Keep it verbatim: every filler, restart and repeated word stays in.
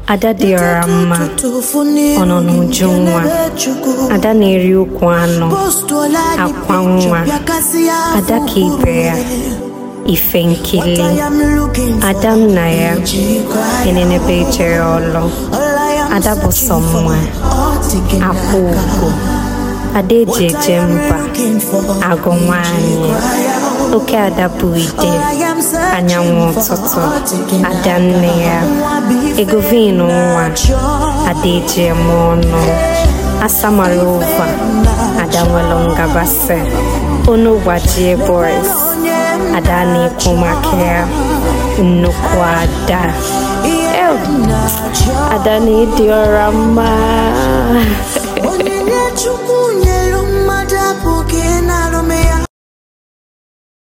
Ada dịọrọ mma ọnọ n'uju nwa Ada na-eri ukwu anọ akwa nwa Ada ka ibe ya ife nkili Ada nna ya enenebe ejere ọlụ Ada bụ sọ mma akwa ugo Ada eji eje mba agụ nwaanyị oke Ada bụ ide anyanwụ ụtụtụ Ada nne ya ego vino nwa Ada eji eme ọnụ asamalova Ada nwere ngabasị onu gbajie Boris Ada na-ekwu maka ya nnukwu Ada Ada na-ịdị ọra mma